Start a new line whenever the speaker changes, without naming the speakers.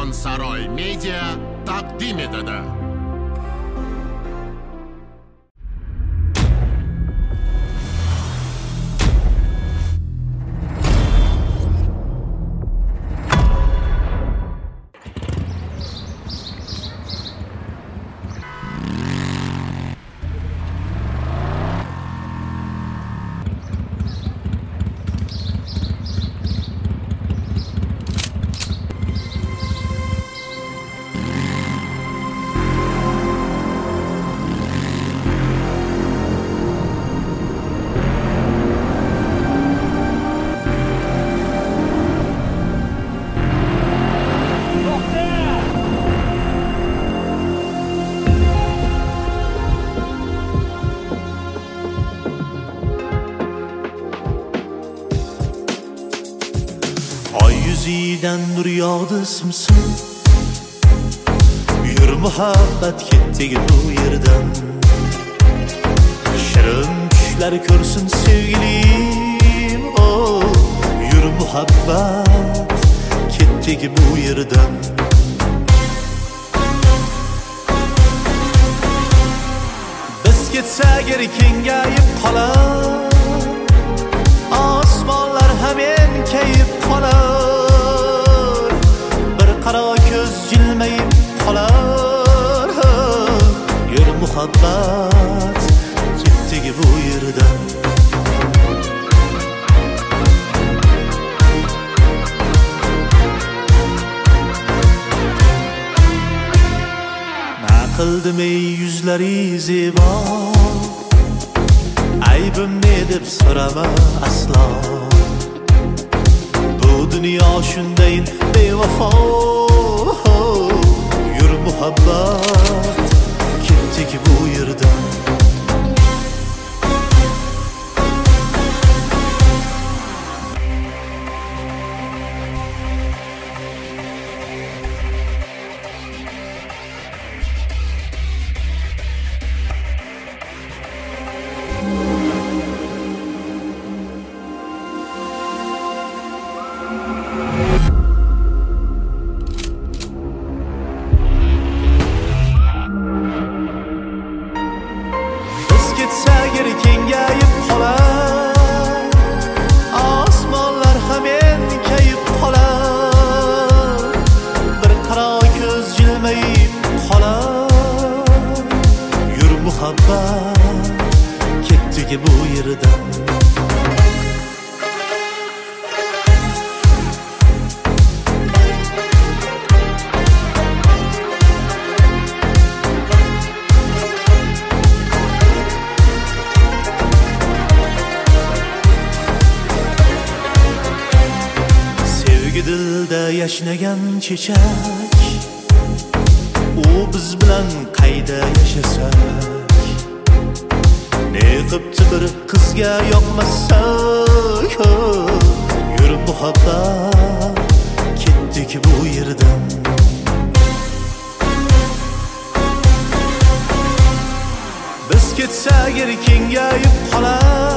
Karvonsaroy Media taqdim etadi.
Yüzüden nur yağdı sımsım. Yürü muhabbet kettik bu yerden. Şirin düşler körsün sevgilim, oh. Yürü muhabbet kettik bu yerden. Biz ketsek kengayib qolar, osmonlar hemen kayib qolar. Bir qaro ko'z jilmayib qolar. Yur muhabbat ketdik bu yerdan. Na qildim ey yuzlari zebo, aybim ne deb so'rama aslo. Bu dunyo shundayin bevafo. Yur muhabbat ketdik bu yerdan. Kengayib qolar, osmonlar hemen kayib qolar. Bir qaro ko'z jilmayib qolar. Yur muhabbat ketdik bu yerdan. Dilda yashnagan chechak, u biz bilan qayda yashasak. Ne qilibdi bir qizga yoqmasak. Yur muhabbat ketdik bu yerdan. Biz ketsak kengayib qolar,